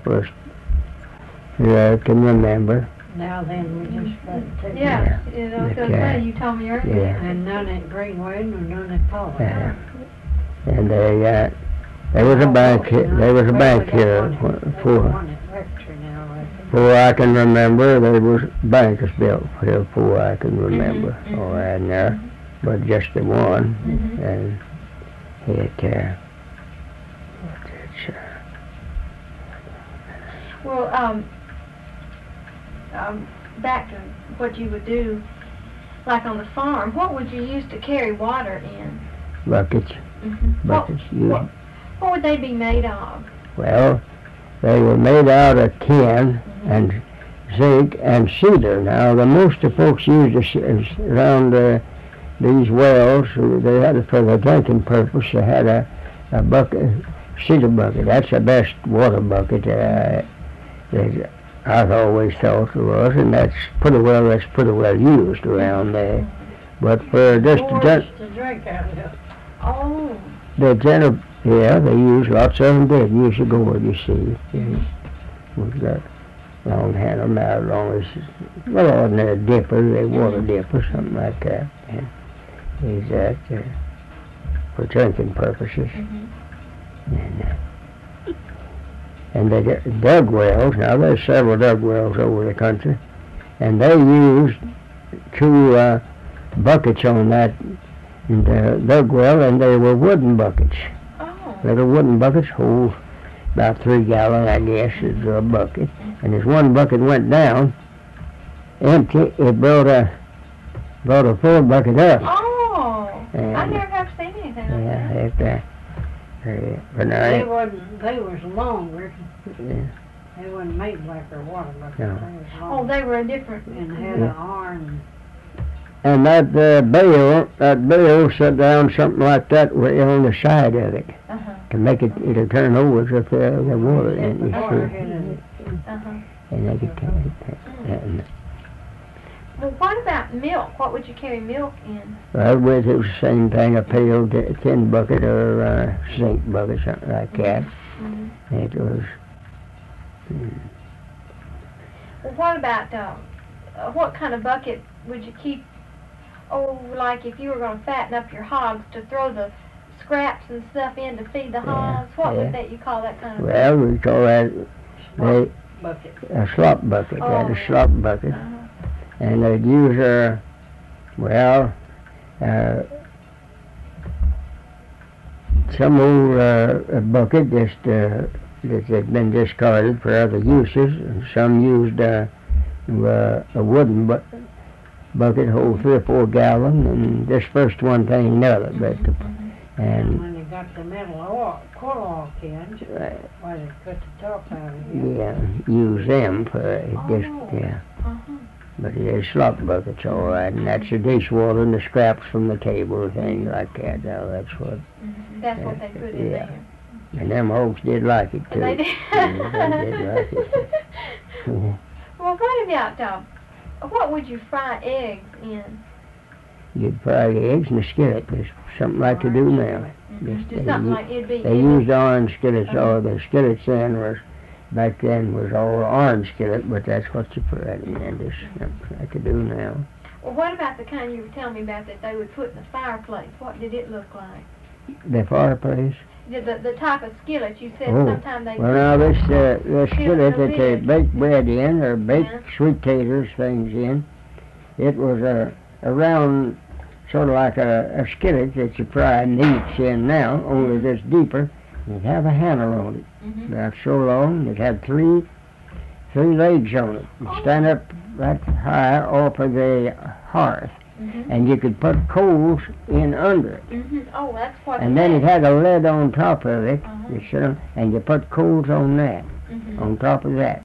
couple of that I can remember. Now then, we just got to take Yeah, you know, The so cat. you told me earlier. Yeah. And none at Greenwood and none at Pollock. And there was a bank here. There was a bank here before I can remember. There was banks built here before I can remember. All right, now, but just the one, and it. Well, back to what you would do, like on the farm, what would you use to carry water in? Buckets. Buckets. What would they be made of? Well, they were made out of tin and zinc and cedar. Now, the most of folks used around these wells, they had it for the drinking purpose. They had a bucket, cedar bucket. That's the best water bucket that I've always thought it was, and that's pretty well used around there. But for just to drink out of it. Oh. they used lots of them did years ago. You see, with that long handle now, long as ordinary dipper, they water dipper, something like that. And use that for drinking purposes. And they dug wells. Now there's several dug wells over the country, and they used 2 buckets on that dug well, and they were wooden buckets. Oh. Little wooden buckets hold about 3 gallon, I guess, is a bucket. And as one bucket went down, empty, it brought a full bucket up. Oh. And I never have seen anything like that. But now They was longer. yeah. They wasn't made like their water buckets. No. They was Oh, long. they were a different. And had an arm. And that bale set down something like that right on the side of it to make it'll turn over as if the water in it. And they could turn it. Well, what about milk? What would you carry milk in? Well, it was the same thing, a pail, tin bucket, or a zinc bucket, something like that. It was. Well, what about what kind of bucket would you keep? Oh, like if you were going to fatten up your hogs to throw the scraps and stuff in to feed the hogs. What would you call that kind of? Well, we call that Bucket. a slop bucket. That's a slop bucket. And they'd use some old bucket just that had been discarded for other uses, and some used a wooden bucket hold 3 or 4 gallon, and this first one thing another. But And when they got the metal coal oil cans, why they cut the top out of it. yeah, use them for But it is slop buckets, all right, and that's the dishwater and the scraps from the table, things like that. Now that's what. That's what they put in there. And them folks did like it too. They did. They did like it. Well, what about what would you fry eggs in? You'd fry the eggs in a skillet, just something like you do now. Just something like it'd be. They used orange skillets, or the skillets then was. Back then was all orange skillet, but that's what you put it in, just like you do now. Well, what about the kind you were telling me about that they would put in the fireplace? What did it look like? The fireplace? The type of skillet you said sometimes they. Well, now this skillet that they bake bread in, or bake sweet taters, things in, it was a round, sort of like a skillet that you fry meats in now, only this deeper. It'd have a handle on it. About so long, it had three legs on it. You'd stand up right high off of the hearth, and you could put coals in under it. Oh, that's what. And then it had a lid on top of it, and you put coals on that, on top of that.